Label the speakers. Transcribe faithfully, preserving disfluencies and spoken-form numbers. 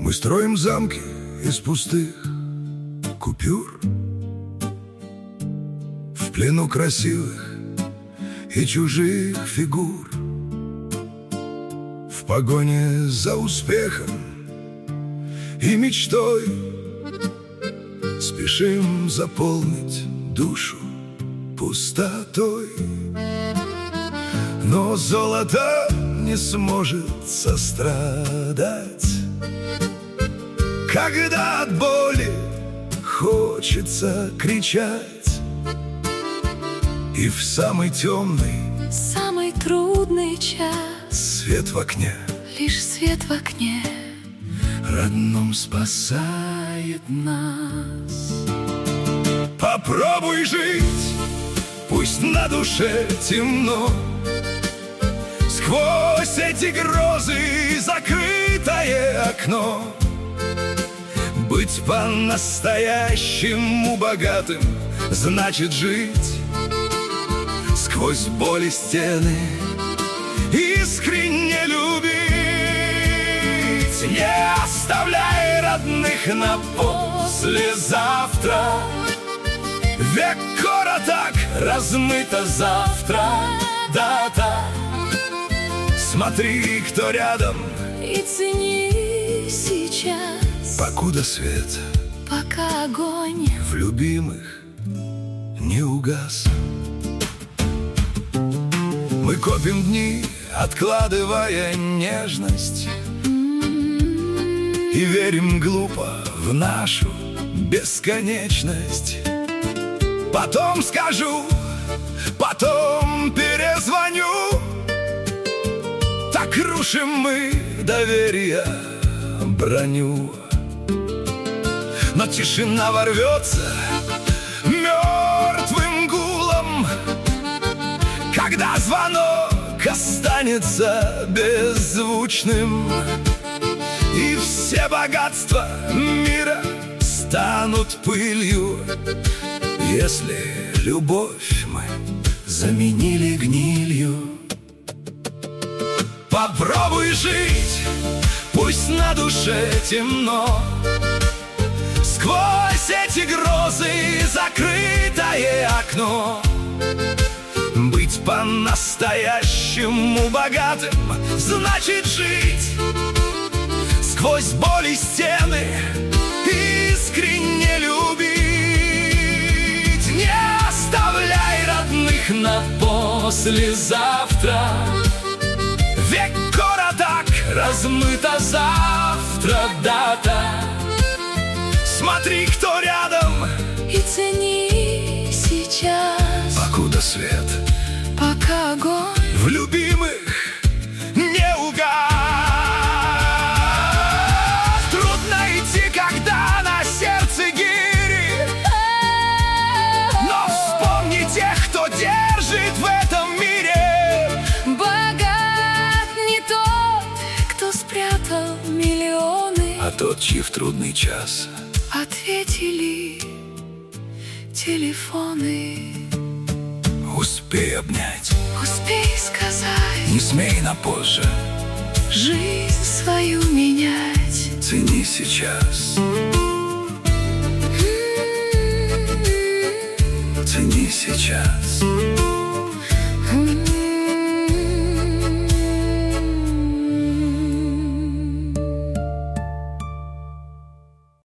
Speaker 1: Мы строим замки из пустых купюр, в плену красивых и чужих фигур. В погоне за успехом и мечтой спешим заполнить душу пустотой. Но золото не сможет сострадать, когда от боли хочется кричать. И в самый темный,
Speaker 2: самый трудный час
Speaker 1: свет в окне,
Speaker 2: лишь свет в окне
Speaker 1: родном спасает нас. Попробуй жить, пусть на душе темно, сквозь эти грозы закрытое окно. Быть по-настоящему богатым значит жить сквозь боли стены, искренне любить. Не оставляй родных на послезавтра, век короток, размыто завтра дата. Смотри, кто рядом,
Speaker 2: и цени сейчас,
Speaker 1: покуда свет,
Speaker 2: пока огонь
Speaker 1: в любимых не угас. Мы копим дни, откладывая нежность, и верим глупо в нашу бесконечность. Потом скажу, потом перезвоню. Так рушим мы доверие, броню. Но тишина ворвется мертвым гулом, когда звонок останется беззвучным, и все богатства мира станут пылью, если любовь мы заменили гнилью. Попробуй жить, пусть на душе темно, сквозь эти грозы закрытое окно. Быть по-настоящему богатым значит жить сквозь боли стены, искренне любить. Не оставляй родных на послезавтра, век короток, размыто завтра дата. Смотри, кто рядом,
Speaker 2: и цени сейчас,
Speaker 1: покуда свет,
Speaker 2: пока огонь
Speaker 1: в любимых не угас. Трудно идти, когда на сердце гири, но вспомни тех, кто держит в этом мире.
Speaker 2: Богат не тот, кто спрятал миллионы,
Speaker 1: А тот, чьи в трудный час
Speaker 2: ответили телефоны.
Speaker 1: успей обнять,
Speaker 2: Успей сказать,
Speaker 1: не смей на позже,
Speaker 2: жизнь свою менять.
Speaker 1: цени сейчас, цени сейчас.